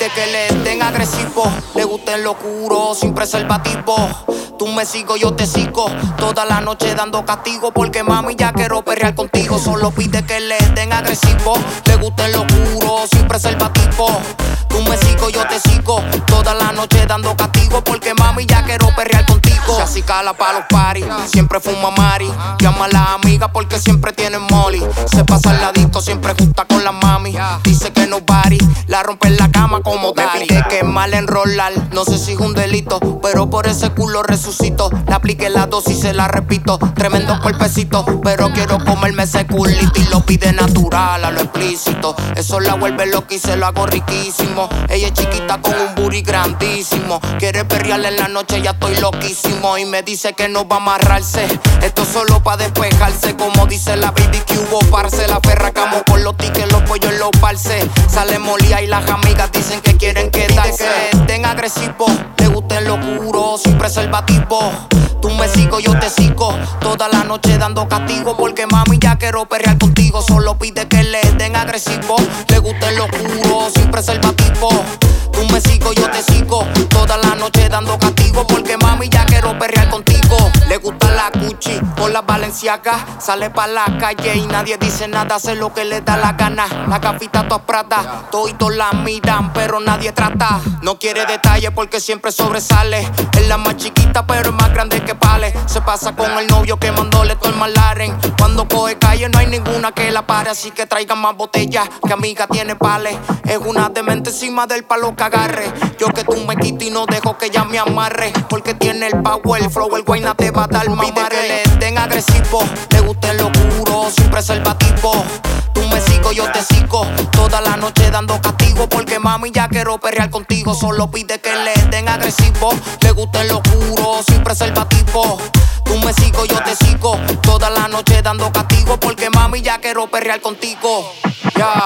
pide que le den agresivo, le gusten locuro, sin preservativo. Tú me sigo, yo te sigo, toda la noche dando castigo, porque mami ya quiero perrear contigo. Solo pide que le den agresivo, le gusten locuro, sin preservativo. Tú me sigo, yo te sigo, toda la noche dando castigo, porque mami ya quiero perrear contigo. Se acicala pa' los paris, siempre fuma mari. Llama a la amiga porque siempre tienen molly. Se pasa el ladito, siempre justa con la mami. Dice que no body, la rompe en la cama como Dari. Me pide que mal enrolar, no sé si es un delito, pero por ese culo resucito. Le apliqué la dosis y se la repito. Tremendo cuerpecito, pero quiero comerme ese culito. Y lo pide natural, a lo explícito. Eso la vuelve loca y se lo hago riquísimo. Ella es chiquita con un booty grandísimo. Quiere perrearle en la noche, ya estoy loquísimo. Y me dice que no va a amarrarse, esto solo pa' despejarse. Como dice la baby que hubo parce. La ferracamos con los tickets, los pollos en los parces. Sale molía y las amigas dicen que quieren quedarse. Que den agresivo, le gusten locuro, sin preservativo. Tú me sigo, yo te sigo, toda la noche dando castigo, porque mami ya quiero perrear contigo. Solo pide que le den agresivo, le gusten locuro, sin preservativo. Tú me sigo, yo te sigo, toda la noche dando castigo, porque mami ya quiero perrear contigo. Le gusta la Gucci con la Balenciaga, sale pa' la calle y nadie dice nada, hace lo que le da la gana. La gafita todas Prada, todos la miran, pero nadie trata. No quiere detalle porque siempre sobresale. Es la más chiquita, pero es más grande que Pale. Se pasa con el novio quemándole todo el malaren. Cuando coge calle no hay ninguna que la pare, así que traigan más botellas, que amiga tiene pale. Es una demente encima del palo que agarre. Yo que tú me quito y no dejo que ella me amarre, porque tiene el power, el flow, el guayna te va a dar mamare. Pide que le den agresivo, le gusten locuro, sin preservativo. Tú me sigo, yo te sigo, toda la noche dando castigo, porque mami ya quiero perrear contigo. Solo pide que le den agresivo, le gusten locuro, sin preservativo. Tú me sigo, yo te sigo, toda la noche dando castigo, porque mami ya quiero perrear contigo. Yeah.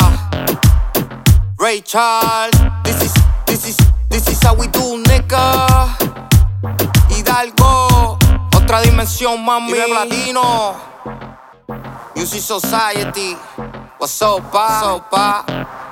Ray Charles, this is how we do, nigga. Hidalgo, otra dimensión, mami. Vive Latino, Music Society. What's up, pa?